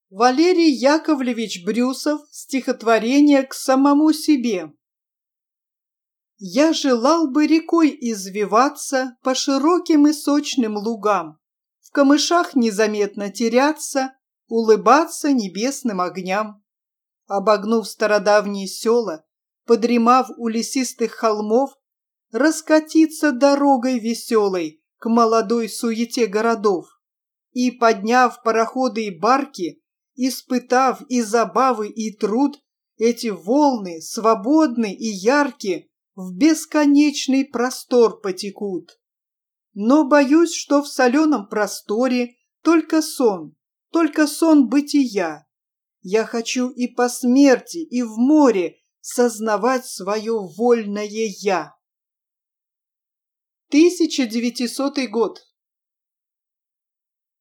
Валерий Яковлевич Брюсов. Стихотворение к самому себе. Я желал бы рекой извиваться по широким и сочным лугам, в камышах незаметно теряться, улыбаться небесным огням. Обогнув стародавние села, подремав у лесистых холмов, раскатиться дорогой веселой к молодой суете городов и, подняв пароходы и барки, испытав и забавы, и труд, эти волны, свободны и ярки, в бесконечный простор потекут. Но боюсь, что в соленом просторе только сон бытия. Я хочу и по смерти, и в море сознавать свое вольное «я». 1900 год.